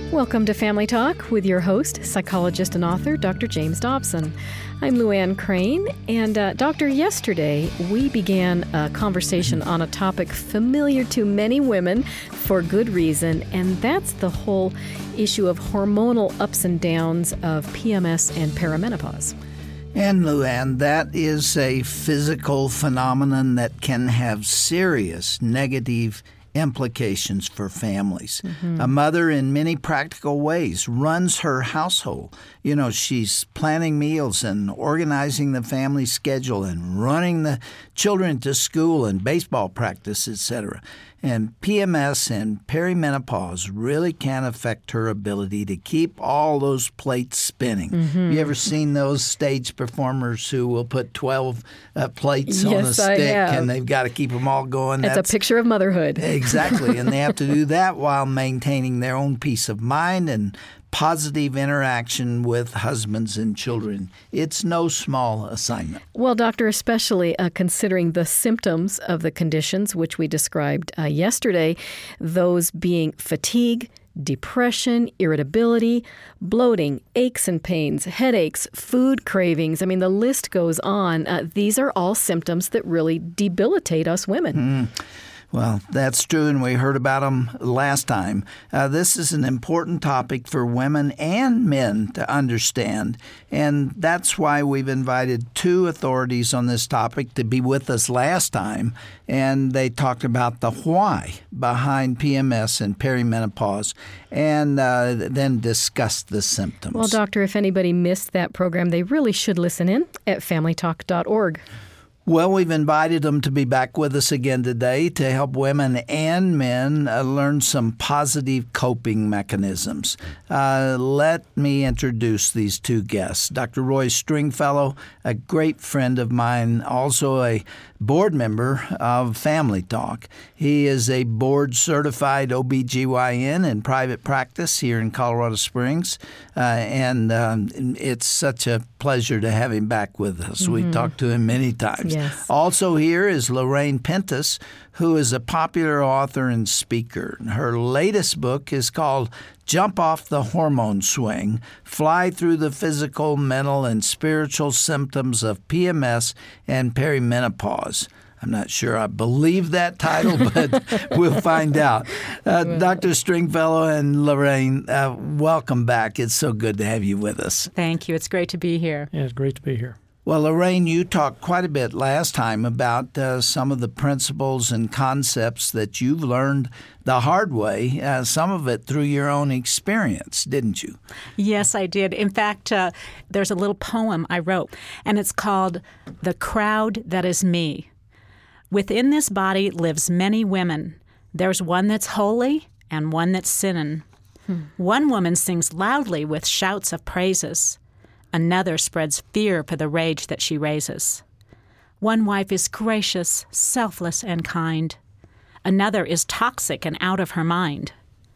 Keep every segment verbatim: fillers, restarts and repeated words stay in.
Welcome to Family Talk with your host, psychologist and author, Doctor James Dobson. I'm Luann Crane, and uh, Doctor, yesterday we began a conversation on a topic familiar to many women for good reason, and that's the whole issue of hormonal ups and downs of P M S and perimenopause. And Luann, that is a physical phenomenon that can have serious negative implications for families. Mm-hmm. A mother, in many practical ways, runs her household. You know, she's planning meals and organizing the family schedule and running the children to school and baseball practice, et cetera. And P M S and perimenopause really can affect her ability to keep all those plates spinning. Mm-hmm. You ever seen those stage performers who will put twelve uh, plates yes, on a stick and they've got to keep them all going? It's That's a picture of motherhood. Exactly. And they have to do that while maintaining their own peace of mind and positive interaction with husbands and children. It's no small assignment. Well, doctor, especially uh, considering the symptoms of the conditions which we described uh, yesterday, those being fatigue, depression, irritability, bloating, aches and pains, headaches, food cravings. I mean, the list goes on. Uh, these are all symptoms that really debilitate us women. Mm. Well, that's true, and we heard about them last time. Uh, this is an important topic for women and men to understand, and that's why we've invited two authorities on this topic to be with us last time, and they talked about the why behind P M S and perimenopause, and uh, then discussed the symptoms. Well, doctor, if anybody missed that program, they really should listen in at family talk dot org. Well, we've invited them to be back with us again today to help women and men uh, learn some positive coping mechanisms. Uh, let me introduce these two guests. Doctor Roy Stringfellow, a great friend of mine, also a board member of Family Talk. He is a board-certified O B G Y N in private practice here in Colorado Springs, uh, and um, it's such a pleasure to have him back with us. Mm-hmm. We talked to him many times. Yes. Also here is Lorraine Pentas, who is a popular author and speaker. Her latest book is called Jump Off the Hormone Swing, Fly Through the Physical, Mental, and Spiritual Symptoms of P M S and Perimenopause. I'm not sure I believe that title, but we'll find out. Uh, Doctor Stringfellow and Lorraine, uh, welcome back. It's so good to have you with us. Thank you. It's great to be here. Yeah, it's great to be here. Well, Lorraine, you talked quite a bit last time about uh, some of the principles and concepts that you've learned the hard way, uh, some of it through your own experience, didn't you? Yes, I did. In fact, uh, there's a little poem I wrote, and it's called The Crowd That Is Me. Within this body lives many women. There's one that's holy and one that's sinning. Hmm. One woman sings loudly with shouts of praises. Another spreads fear for the rage that she raises. One wife is gracious, selfless, and kind. Another is toxic and out of her mind.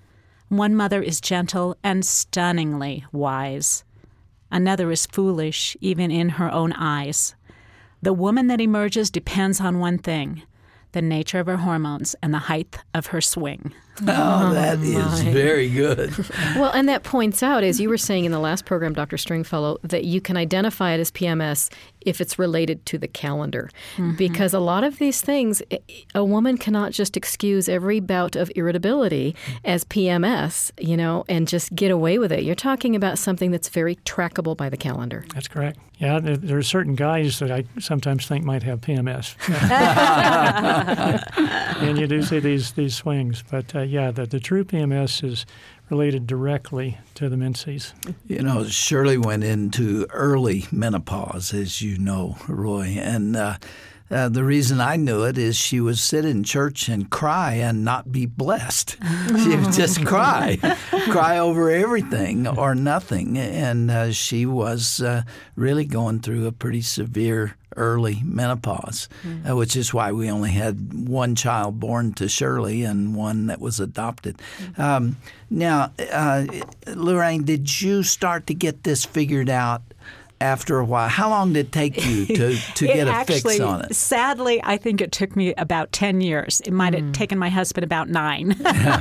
One mother is gentle and stunningly wise. Another is foolish, even in her own eyes. The woman that emerges depends on one thing, the nature of her hormones and the height of her swing. Oh, that oh, is very good. Well, and that points out, as you were saying in the last program, Doctor Stringfellow, that you can identify it as P M S if it's related to the calendar. Mm-hmm. Because a lot of these things, a woman cannot just excuse every bout of irritability as P M S, you know, and just get away with it. You're talking about something that's very trackable by the calendar. That's correct. Yeah, there, there are certain guys that I sometimes think might have P M S. And you do see these, these swings. But, uh, yeah, the, the true P M S is related directly to the menses. You know, Shirley went into early menopause, as you know, Roy, and uh, uh, the reason I knew it is she would sit in church and cry and not be blessed. She would just cry, cry over everything or nothing, and uh, she was uh, really going through a pretty severe early menopause, mm. uh, which is why we only had one child born to Shirley and one that was adopted. Mm. Um, now, uh, Lorraine, did you start to get this figured out after a while. How long did it take you to, to It get a actually, fix on it? Sadly, I think it took me about ten years. It might have taken my husband about nine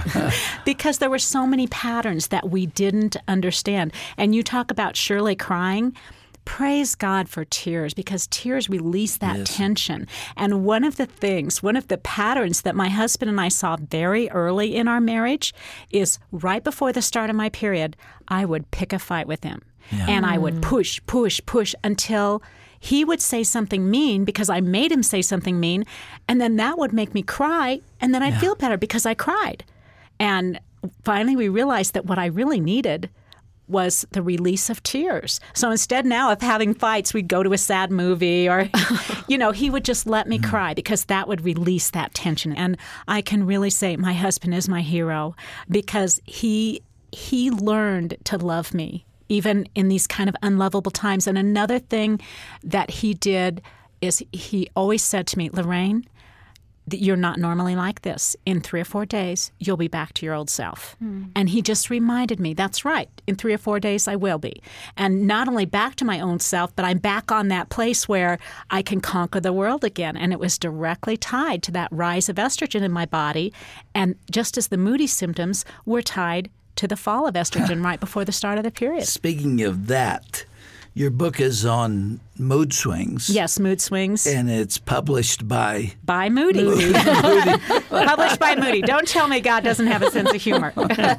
because there were so many patterns that we didn't understand. And you talk about Shirley crying. Praise God for tears, because tears release that Yes. tension. And one of the things, one of the patterns that my husband and I saw very early in our marriage is right before the start of my period, I would pick a fight with him. Yeah. And I would push, push, push until he would say something mean because I made him say something mean. And then that would make me cry. And then I'd feel better because I cried. And finally, we realized that what I really needed was the release of tears. So instead now of having fights, we'd go to a sad movie or, you know, he would just let me cry because that would release that tension. And I can really say my husband is my hero because he he learned to love me even in these kind of unlovable times. And another thing that he did is he always said to me, Lorraine, you're not normally like this. In three or four days, you'll be back to your old self. Mm. And he just reminded me, that's right. In three or four days, I will be. And not only back to my own self, but I'm back on that place where I can conquer the world again. And it was directly tied to that rise of estrogen in my body. And just as the moody symptoms were tied to the fall of estrogen right before the start of the period. Speaking of that, your book is on mood swings. Yes, mood swings. And it's published by... By Moody. Moody. Published by Moody. Don't tell me God doesn't have a sense of humor.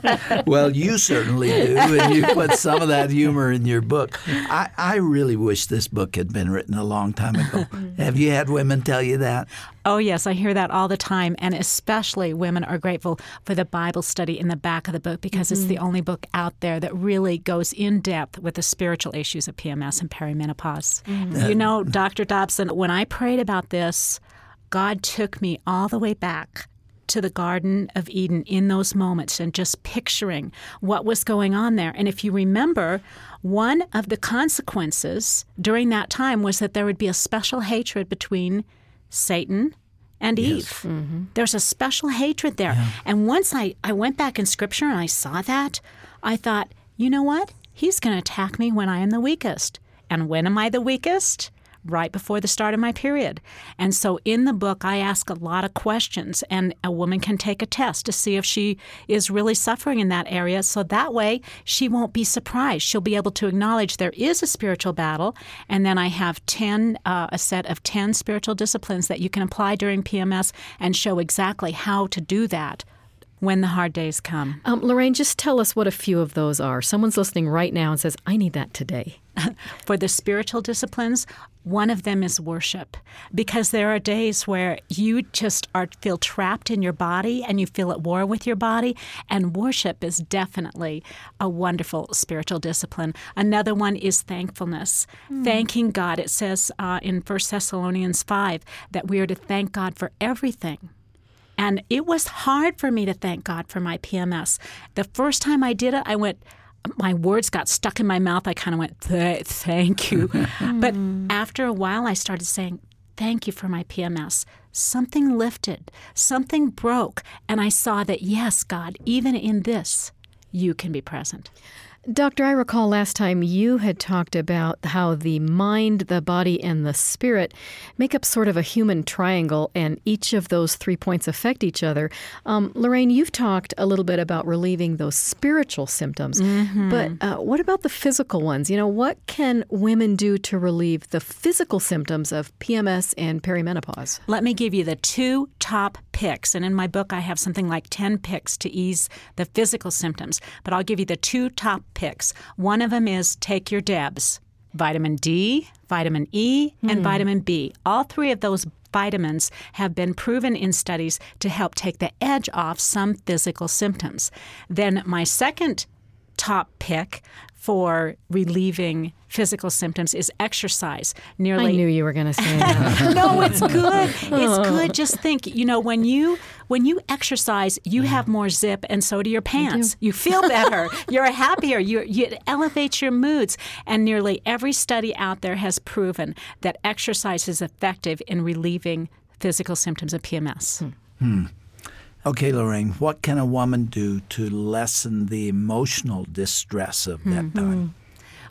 Well, you certainly do, and you put some of that humor in your book. I, I really wish this book had been written a long time ago. Have you had women tell you that? Oh, yes, I hear that all the time, and especially women are grateful for the Bible study in the back of the book because mm-hmm. it's the only book out there that really goes in depth with the spiritual issues of P M S and perimenopause. Mm-hmm. You know, Doctor Dobson, when I prayed about this, God took me all the way back to the Garden of Eden in those moments and just picturing what was going on there. And if you remember, one of the consequences during that time was that there would be a special hatred between Satan and Eve. Yes. Mm-hmm. There's a special hatred there. Yeah. And once I, I went back in Scripture and I saw that, I thought, you know what? He's going to attack me when I am the weakest. And when am I the weakest? Right before the start of my period. And so in the book, I ask a lot of questions, and a woman can take a test to see if she is really suffering in that area. So that way, she won't be surprised. She'll be able to acknowledge there is a spiritual battle. And then I have ten, uh, a set of ten spiritual disciplines that you can apply during P M S and show exactly how to do that when the hard days come. Um, Lorraine, just tell us what a few of those are. Someone's listening right now and says, I need that today. For the spiritual disciplines, one of them is worship, because there are days where you just are feel trapped in your body and you feel at war with your body, and worship is definitely a wonderful spiritual discipline. Another one is thankfulness, mm. thanking God. It says uh, in First Thessalonians five that we are to thank God for everything. And it was hard for me to thank God for my P M S. The first time I did it, I went, my words got stuck in my mouth. I kind of went, Th- thank you. But after a while, I started saying, thank you for my P M S. Something lifted, something broke, and I saw that, yes, God, even in this, you can be present. Doctor, I recall last time you had talked about how the mind, the body, and the spirit make up sort of a human triangle, and each of those three points affect each other. Um, Lorraine, you've talked a little bit about relieving those spiritual symptoms, mm-hmm. but uh, what about the physical ones? You know, what can women do to relieve the physical symptoms of P M S and perimenopause? Let me give you the two top picks, and in my book I have something like ten picks to ease the physical symptoms, but I'll give you the two top picks. One of them is take your D E Bs, vitamin D, vitamin E, and mm. vitamin B. All three of those vitamins have been proven in studies to help take the edge off some physical symptoms. Then my second top pick for relieving physical symptoms is exercise. Nearly, I knew you were going to say that. No, it's good. It's good. Just think, you know, when you when you exercise, you have more zip, and so do your pants. You, you feel better. You're happier. You, you it elevates your moods. And nearly every study out there has proven that exercise is effective in relieving physical symptoms of P M S. Hmm. Hmm. Okay, Lorraine, what can a woman do to lessen the emotional distress of that mm-hmm. time?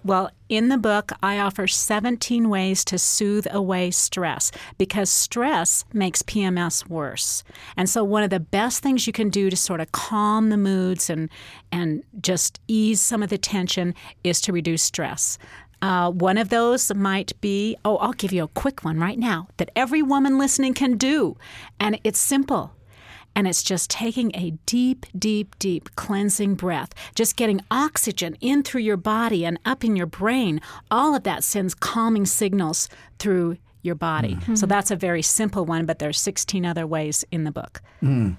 Well, in the book, I offer seventeen ways to soothe away stress because stress makes P M S worse. And so one of the best things you can do to sort of calm the moods and, and just ease some of the tension is to reduce stress. Uh, one of those might be, oh, I'll give you a quick one right now that every woman listening can do. And it's simple. And it's just taking a deep, deep, deep cleansing breath, just getting oxygen in through your body and up in your brain. All of that sends calming signals through your body. Mm-hmm. So that's a very simple one, but there's sixteen other ways in the book. Mm.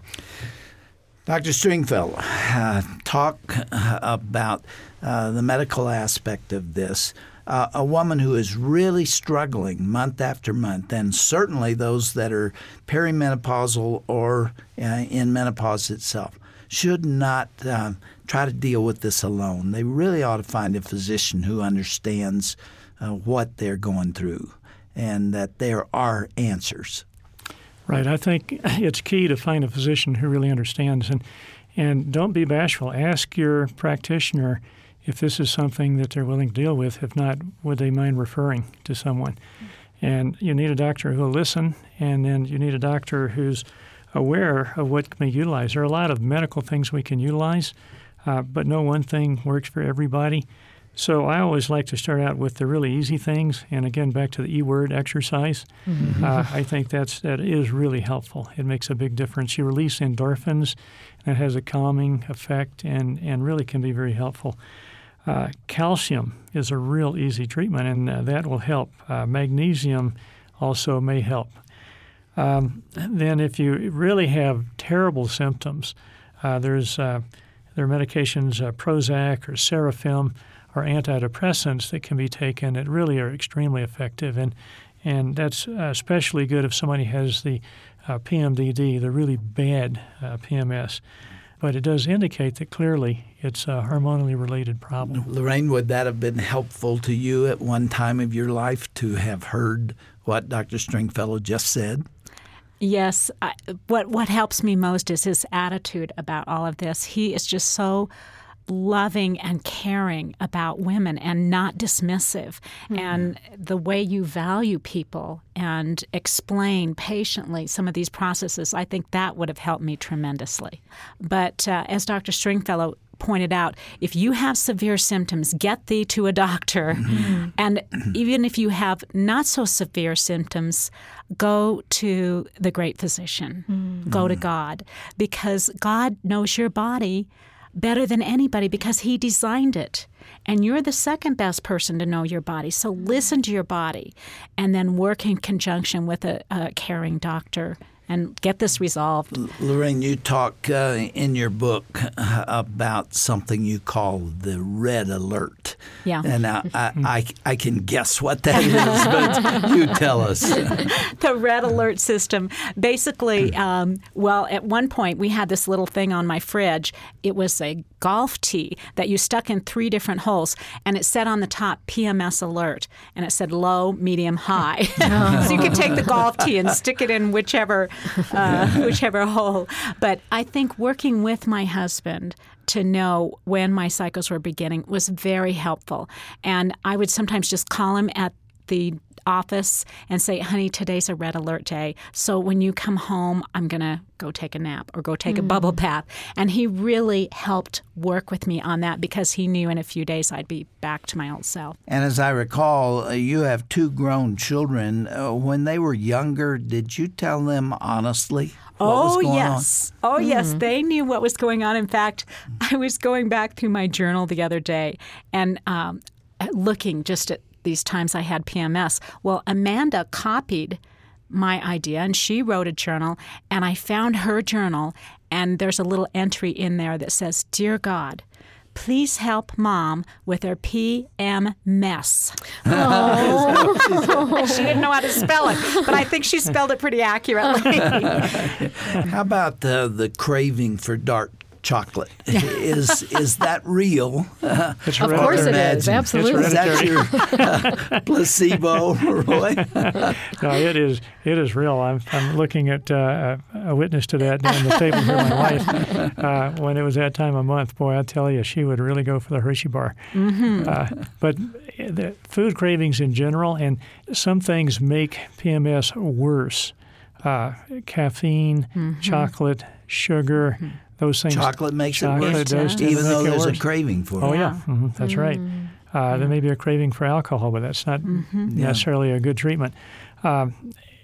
Doctor Stringfellow, uh, talk uh, about uh, the medical aspect of this. Uh, a woman who is really struggling month after month, and certainly those that are perimenopausal or uh, in menopause itself, should not uh, try to deal with this alone. They really ought to find a physician who understands uh, what they're going through and that there are answers. Right. I think it's key to find a physician who really understands. And, and don't be bashful. Ask your practitioner if this is something that they're willing to deal with. If not, would they mind referring to someone? And you need a doctor who will listen, and then you need a doctor who's aware of what can be utilized. There are a lot of medical things we can utilize, uh, but no one thing works for everybody. So I always like to start out with the really easy things, and again, back to the E word, exercise. Mm-hmm. Uh, I think that's that is really helpful. It makes a big difference. You release endorphins, and it has a calming effect, and, and really can be very helpful. Uh, calcium is a real easy treatment, and uh, that will help. Uh, magnesium also may help. Um, then if you really have terrible symptoms, uh, there's uh, there are medications, uh, Prozac or Serafim, or antidepressants that can be taken that really are extremely effective. And and that's especially good if somebody has the uh, P M D D, the really bad uh, P M S. But it does indicate that clearly it's a hormonally related problem. Lorraine, would that have been helpful to you at one time of your life to have heard what Doctor Stringfellow just said? Yes. I, what what helps me most is his attitude about all of this. He is just so loving and caring about women and not dismissive. Mm-hmm. And the way you value people and explain patiently some of these processes, I think that would have helped me tremendously. But uh, as Doctor Stringfellow pointed out, if you have severe symptoms, get thee to a doctor. Mm-hmm. And even if you have not so severe symptoms, go to the great physician. Mm-hmm. Go to God, because God knows your body better than anybody because he designed it. And you're the second best person to know your body. So listen to your body and then work in conjunction with a, a caring doctor and get this resolved. Lorraine, you talk uh, in your book uh, about something you call the red alert. Yeah. And I, I, I, I can guess what that is, but you tell us. The red alert system. Basically, um, well, at one point we had this little thing on my fridge. It was a golf tee that you stuck in three different holes, and it said on the top P M S alert, and it said low, medium, high. Oh. So you could take the golf tee and stick it in whichever uh, whichever hole. But I think working with my husband to know when my cycles were beginning was very helpful. And I would sometimes just call him at the office and say, honey, today's a red alert day. So when you come home, I'm going to go take a nap or go take mm. a bubble bath. And he really helped work with me on that because he knew in a few days I'd be back to my old self. And as I recall, uh, you have two grown children. Uh, when they were younger, did you tell them honestly what oh, was going yes. on? Oh, mm. yes. They knew what was going on. In fact, I was going back through my journal the other day and um, looking just at these times I had P M S. Well, Amanda copied my idea, and she wrote a journal, and I found her journal, and there's a little entry in there that says, Dear God, please help Mom with her P M mess. Oh. She didn't know how to spell it, but I think she spelled it pretty accurately. How about the, the craving for dark chocolate. is is that real? Uh, It's Of course it imagine. is. Absolutely. Is that your uh, placebo, Roy? No, it is. It is real. I'm, I'm looking at uh, a witness to that down the table here. My wife, uh, when it was that time of month, boy, I tell you, she would really go for the Hershey bar. Mm-hmm. Uh, but the food cravings in general, and some things make P M S worse. Uh, caffeine, mm-hmm. chocolate, sugar, mm-hmm. those things. Chocolate makes chocolate it worse, does even though make it there's worse. a craving for it. Oh, yeah, mm-hmm. that's mm-hmm. right. Uh, there may be a craving for alcohol, but that's not mm-hmm. necessarily yeah. a good treatment. Um,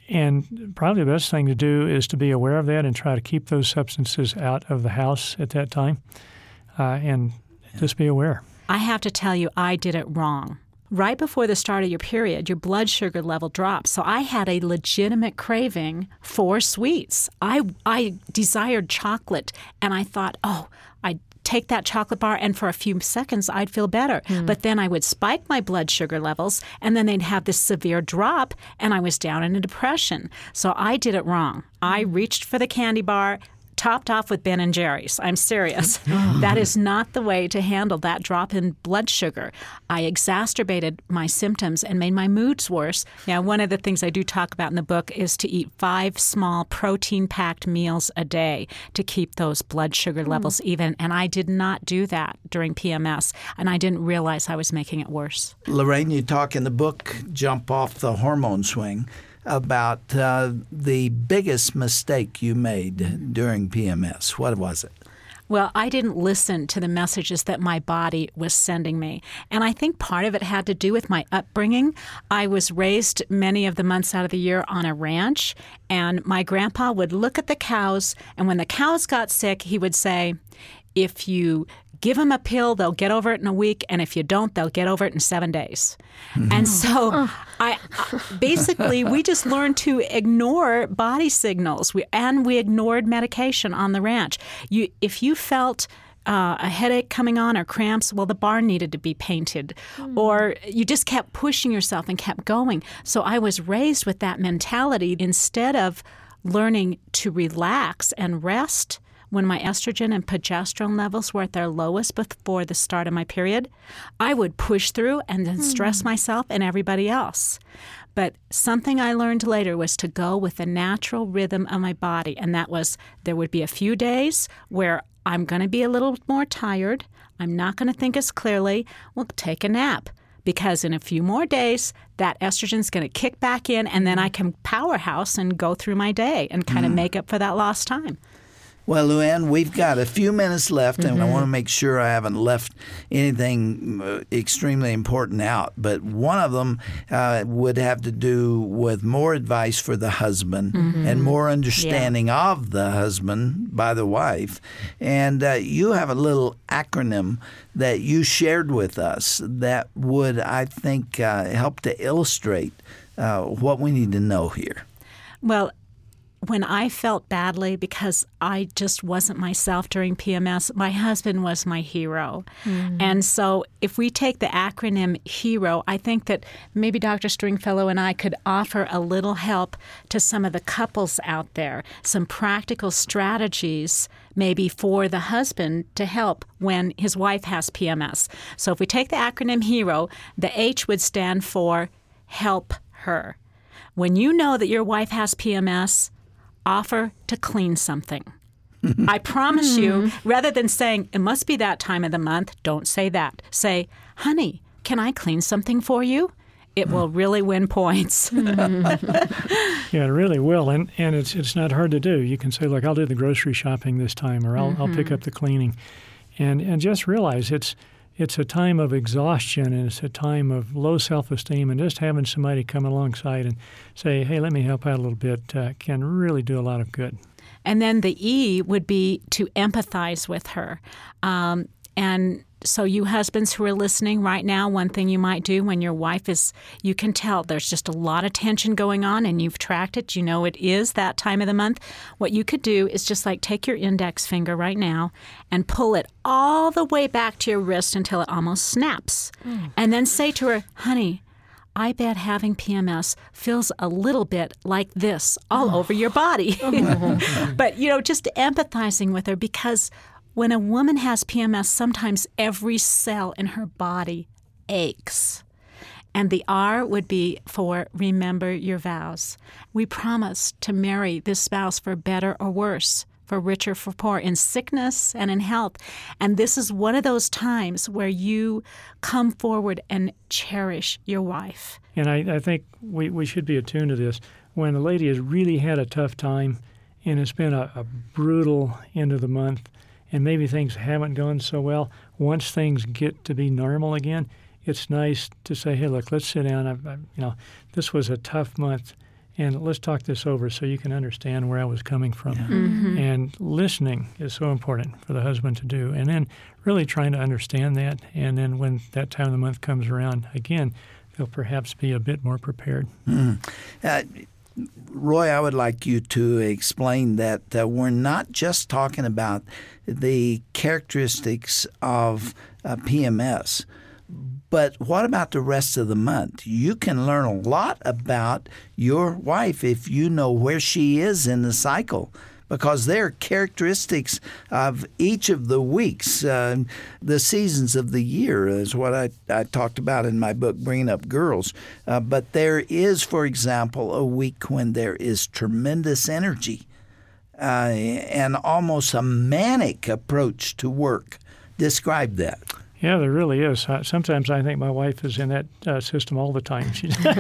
and probably the best thing to do is to be aware of that and try to keep those substances out of the house at that time, uh, and yeah. just be aware. I have to tell you, I did it wrong. Right before the start of your period, your blood sugar level drops. So I had a legitimate craving for sweets. I I desired chocolate, and I thought, oh, I'd take that chocolate bar, and for a few seconds, I'd feel better. Mm. But then I would spike my blood sugar levels, and then they'd have this severe drop, and I was down in a depression. So I did it wrong. I reached for the candy bar, topped off with Ben and Jerry's. I'm serious. That is not the way to handle that drop in blood sugar. I exacerbated my symptoms and made my moods worse. Now, one of the things I do talk about in the book is to eat five small protein-packed meals a day to keep those blood sugar levels mm. even. And I did not do that during P M S, and I didn't realize I was making it worse. Lorraine, you talk in the book, Jump Off the Hormone Swing, about uh, the biggest mistake you made during P M S. What was it? Well, I didn't listen to the messages that my body was sending me. And I think part of it had to do with my upbringing. I was raised many of the months out of the year on a ranch, and my grandpa would look at the cows, and when the cows got sick, he would say, if you give them a pill, they'll get over it in a week, and if you don't, they'll get over it in seven days. Mm-hmm. And so I basically, we just learned to ignore body signals, we, and we ignored medication on the ranch. You, if you felt uh, a headache coming on or cramps, well, the barn needed to be painted. Mm. Or you just kept pushing yourself and kept going. So I was raised with that mentality. Instead of learning to relax and rest when my estrogen and progesterone levels were at their lowest before the start of my period, I would push through and then stress mm. myself and everybody else. But something I learned later was to go with the natural rhythm of my body, and that was there would be a few days where I'm going to be a little more tired, I'm not going to think as clearly, well, take a nap. Because in a few more days, that estrogen's going to kick back in, and then I can powerhouse and go through my day and kind of mm. make up for that lost time. Well, Luann, we've got a few minutes left, and mm-hmm. I want to make sure I haven't left anything uh, extremely important out. But one of them uh, would have to do with more advice for the husband mm-hmm. and more understanding yeah. of the husband by the wife. And uh, you have a little acronym that you shared with us that would, I think, uh, help to illustrate uh, what we need to know here. Well, when I felt badly because I just wasn't myself during P M S, my husband was my hero. Mm. And so if we take the acronym HERO, I think that maybe Doctor Stringfellow and I could offer a little help to some of the couples out there, some practical strategies maybe for the husband to help when his wife has P M S. So if we take the acronym HERO, the H would stand for help her. When you know that your wife has P M S, offer to clean something. I promise you, rather than saying, it must be that time of the month, don't say that. Say, honey, can I clean something for you? It will really win points. Yeah, it really will. And and it's it's not hard to do. You can say, look, I'll do the grocery shopping this time, or I'll, mm-hmm. I'll pick up the cleaning. And and just realize it's it's a time of exhaustion, and it's a time of low self-esteem, and just having somebody come alongside and say, hey, let me help out a little bit uh, can really do a lot of good. And then the E would be to empathize with her. Um, and so you husbands who are listening right now, one thing you might do when your wife is, you can tell there's just a lot of tension going on and you've tracked it, you know it is that time of the month. What you could do is just like take your index finger right now and pull it all the way back to your wrist until it almost snaps. Mm. And then say to her, honey, I bet having P M S feels a little bit like this all oh. over your body. But, you know, just empathizing with her, because When a woman has P M S, sometimes every cell in her body aches. And the R would be for remember your vows. We promise to marry this spouse for better or worse, for richer, for poor, in sickness and in health. And this is one of those times where you come forward and cherish your wife. And I, I think we, we should be attuned to this. When a lady has really had a tough time and it's been a, a brutal end of the month and maybe things haven't gone so well, once things get to be normal again, it's nice to say, hey, look, let's sit down. I, I, you know, this was a tough month, and let's talk this over so you can understand where I was coming from. Yeah. Mm-hmm. And listening is so important for the husband to do. And then really trying to understand that. And then when that time of the month comes around again, they'll perhaps be a bit more prepared. Mm. Uh, Roy, I would like you to explain that uh, we're not just talking about the characteristics of uh, P M S, but what about the rest of the month? You can learn a lot about your wife if you know where she is in the cycle, because there are characteristics of each of the weeks. Uh, the seasons of the year is what I, I talked about in my book, Bringing Up Girls. Uh, but there is, for example, a week when there is tremendous energy uh, and almost a manic approach to work. Describe that. Yeah, there really is. Sometimes I think my wife is in that uh, system all the time. She's, she's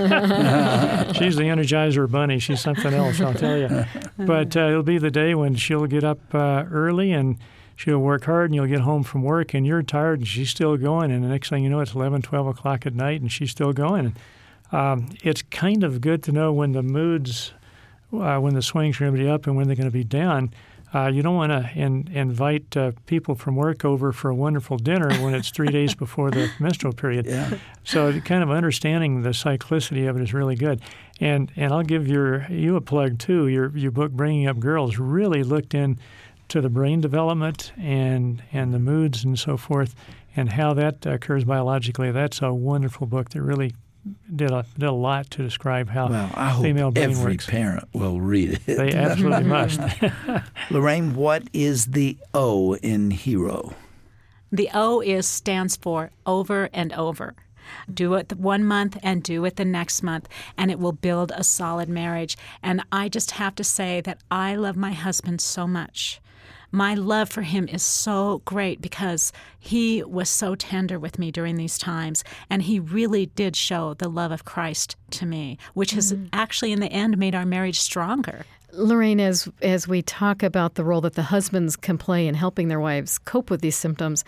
the Energizer Bunny. She's something else, I'll tell you. But uh, it'll be the day when she'll get up uh, early and she'll work hard, and you'll get home from work and you're tired and she's still going. And the next thing you know, it's eleven, twelve o'clock at night and she's still going. Um, it's kind of good to know when the moods, uh, when the swings are going to be up and when they're going to be down. Uh, you don't want to in, invite uh, people from work over for a wonderful dinner when it's three days before the menstrual period. Yeah. So kind of understanding the cyclicity of it is really good. And and I'll give your you a plug, too. Your your book, Bringing Up Girls, really looked into the brain development and, and the moods and so forth and how that occurs biologically. That's a wonderful book that really did a, did a lot to describe how well, I hope female brain every works. parent will read it. They absolutely must. Lorraine, what is the O in hero? The O is stands for over and over. Do it one month and do it the next month, and it will build a solid marriage. And I just have to say that I love my husband so much. My love for him is so great because he was so tender with me during these times, and he really did show the love of Christ to me, which has mm. actually in the end made our marriage stronger. Lorraine, as as we talk about the role that the husbands can play in helping their wives cope with these symptoms,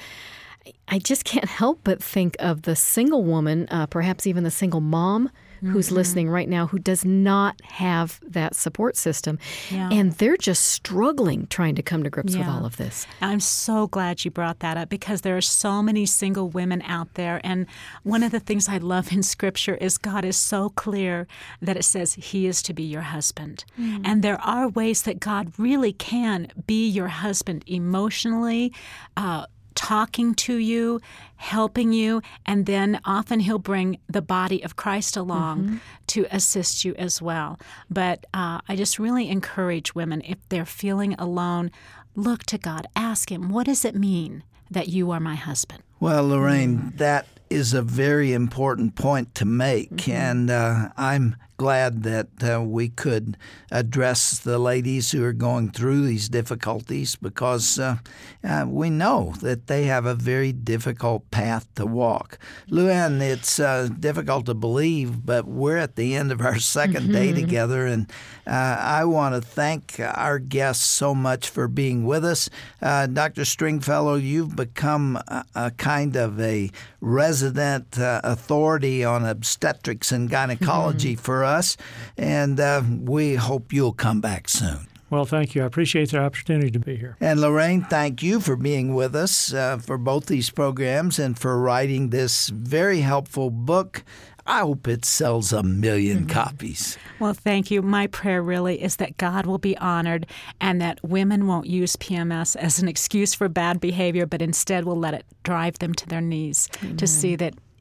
I just can't help but think of the single woman, uh, perhaps even the single mom, who's mm-hmm. listening right now who does not have that support system. Yeah. And they're just struggling trying to come to grips yeah. with all of this. I'm so glad you brought that up because there are so many single women out there. And one of the things I love in Scripture is God is so clear that it says He is to be your husband. Mm-hmm. And there are ways that God really can be your husband emotionally, uh, talking to you, helping you, and then often he'll bring the body of Christ along mm-hmm. to assist you as well. But uh, I just really encourage women, if they're feeling alone, look to God. Ask Him, what does it mean that you are my husband? Well, Lorraine, that is a very important point to make, mm-hmm. and uh, I'm glad that uh, we could address the ladies who are going through these difficulties because uh, uh, we know that they have a very difficult path to walk. Luann, it's uh, difficult to believe, but we're at the end of our second mm-hmm. day together, and uh, I want to thank our guests so much for being with us. Uh, Doctor Stringfellow, you've become a, a kind of a resident uh, authority on obstetrics and gynecology mm-hmm. for us. us, and uh, we hope you'll come back soon. Well, thank you. I appreciate the opportunity to be here. And Lorraine, thank you for being with us uh, for both these programs and for writing this very helpful book. I hope it sells a million mm-hmm. copies. Well, thank you. My prayer really is that God will be honored and that women won't use P M S as an excuse for bad behavior, but instead will let it drive them to their knees mm-hmm. to see that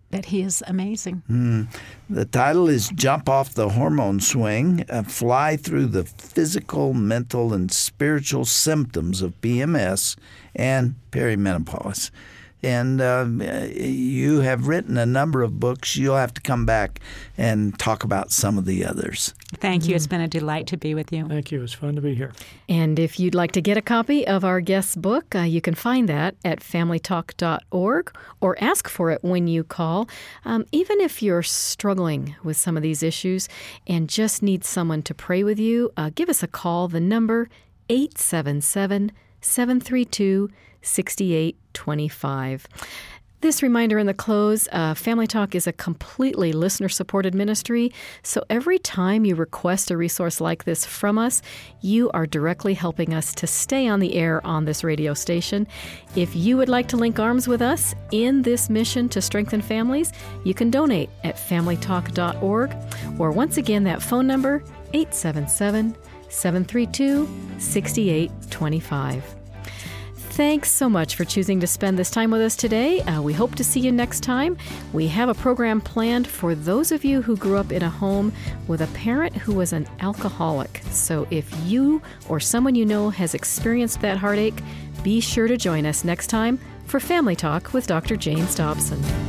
that he is amazing. Mm. The title is Jump Off the Hormone Swing, uh, Fly Through the Physical, Mental, and Spiritual Symptoms of P M S and Perimenopause. And uh, you have written a number of books. You'll have to come back and talk about some of the others. Thank you. It's been a delight to be with you. Thank you. It's fun to be here. And if you'd like to get a copy of our guest's book, uh, you can find that at family talk dot org or ask for it when you call. Um, even if you're struggling with some of these issues and just need someone to pray with you, uh, give us a call. The number eight seven seven, seven three two, six eight two five. This reminder in the close, uh, Family Talk is a completely listener-supported ministry, so every time you request a resource like this from us, you are directly helping us to stay on the air on this radio station. If you would like to link arms with us in this mission to strengthen families, you can donate at family talk dot org, or once again, that phone number, eight seven seven, seven three two, six eight two five. Thanks so much for choosing to spend this time with us today. Uh, we hope to see you next time. We have a program planned for those of you who grew up in a home with a parent who was an alcoholic. So if you or someone you know has experienced that heartache, be sure to join us next time for Family Talk with Doctor James Dobson.